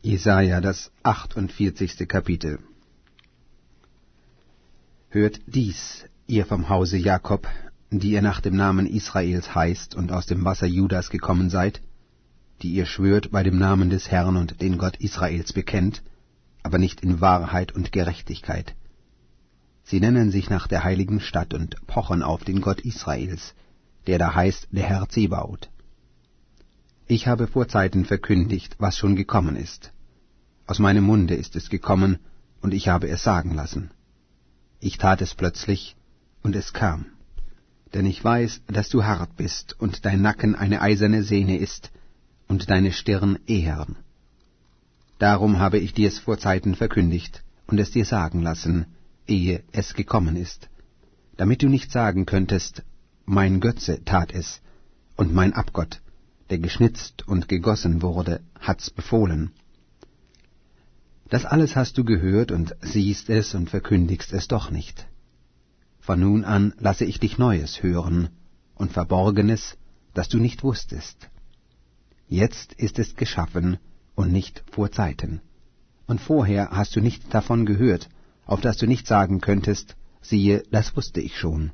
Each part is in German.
Jesaja, das 48. Kapitel. Hört dies, ihr vom Hause Jakob, die ihr nach dem Namen Israels heißt und aus dem Wasser Judas gekommen seid, die ihr schwört bei dem Namen des Herrn und den Gott Israels bekennt, aber nicht in Wahrheit und Gerechtigkeit. Sie nennen sich nach der heiligen Stadt und pochen auf den Gott Israels, der da heißt der Herr Zebaoth. Ich habe vorzeiten verkündigt, was schon gekommen ist. Aus meinem Munde ist es gekommen, und ich habe es sagen lassen. Ich tat es plötzlich, und es kam. Denn ich weiß, dass du hart bist, und dein Nacken eine eiserne Sehne ist, und deine Stirn ehern. Darum habe ich dir's vorzeiten verkündigt, und es dir sagen lassen, ehe es gekommen ist, damit du nicht sagen könntest, mein Götze tat es, und mein Abgott, der geschnitzt und gegossen wurde, hat's befohlen. Das alles hast du gehört und siehst es und verkündigst es doch nicht. Von nun an lasse ich dich Neues hören und Verborgenes, das du nicht wusstest. Jetzt ist es geschaffen und nicht vor Zeiten. Und vorher hast du nichts davon gehört, auf das du nicht sagen könntest, siehe, das wusste ich schon.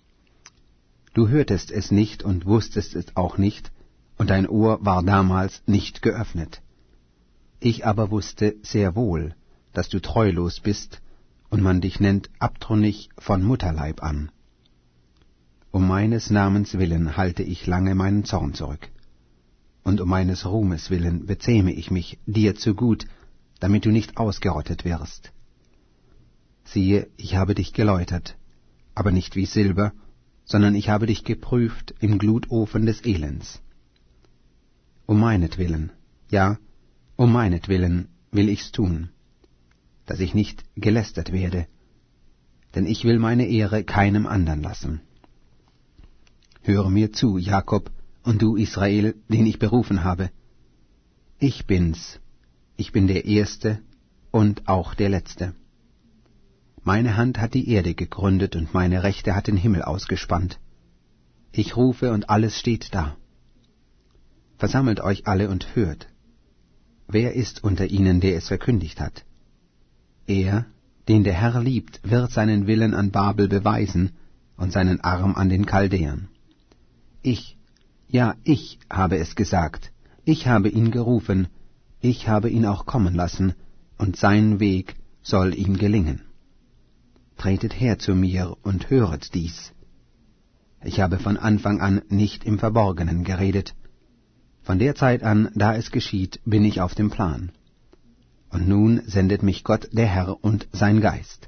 Du hörtest es nicht und wusstest es auch nicht, und dein Ohr war damals nicht geöffnet. Ich aber wusste sehr wohl, dass du treulos bist, und man dich nennt abtrünnig von Mutterleib an. Um meines Namens willen halte ich lange meinen Zorn zurück, und um meines Ruhmes willen bezähme ich mich dir zu gut, damit du nicht ausgerottet wirst. Siehe, ich habe dich geläutert, aber nicht wie Silber, sondern ich habe dich geprüft im Glutofen des Elends. Um meinetwillen, ja, um meinetwillen will ich's tun, dass ich nicht gelästert werde, denn ich will meine Ehre keinem andern lassen. Höre mir zu, Jakob, und du Israel, den ich berufen habe. Ich bin's, ich bin der Erste und auch der Letzte. Meine Hand hat die Erde gegründet und meine Rechte hat den Himmel ausgespannt. Ich rufe und alles steht da. Versammelt euch alle und hört. Wer ist unter ihnen, der es verkündigt hat? Er, den der Herr liebt, wird seinen Willen an Babel beweisen und seinen Arm an den Chaldäern. Ich, ja, ich habe es gesagt, ich habe ihn gerufen, ich habe ihn auch kommen lassen, und sein Weg soll ihm gelingen. Tretet her zu mir und höret dies. Ich habe von Anfang an nicht im Verborgenen geredet. Von der Zeit an, da es geschieht, bin ich auf dem Plan. Und nun sendet mich Gott der Herr und sein Geist.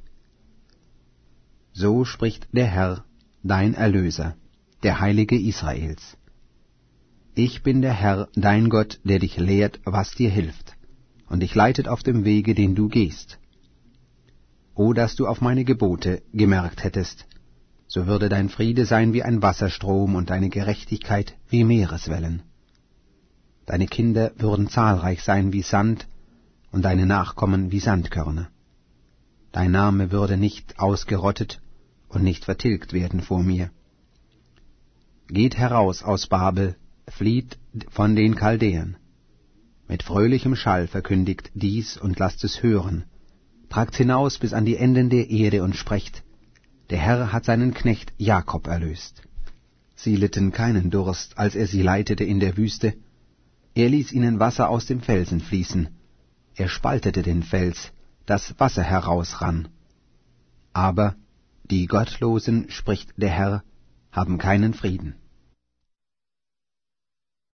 So spricht der Herr, dein Erlöser, der Heilige Israels. Ich bin der Herr, dein Gott, der dich lehrt, was dir hilft, und dich leitet auf dem Wege, den du gehst. O, dass du auf meine Gebote gemerkt hättest, so würde dein Friede sein wie ein Wasserstrom und deine Gerechtigkeit wie Meereswellen. Deine Kinder würden zahlreich sein wie Sand und deine Nachkommen wie Sandkörner. Dein Name würde nicht ausgerottet und nicht vertilgt werden vor mir. Geht heraus aus Babel, flieht von den Chaldäern. Mit fröhlichem Schall verkündigt dies und lasst es hören. Tragt's hinaus bis an die Enden der Erde und sprecht, der Herr hat seinen Knecht Jakob erlöst. Sie litten keinen Durst, als er sie leitete in der Wüste. Er ließ ihnen Wasser aus dem Felsen fließen. Er spaltete den Fels, das Wasser herausrann. Aber die Gottlosen, spricht der Herr, haben keinen Frieden.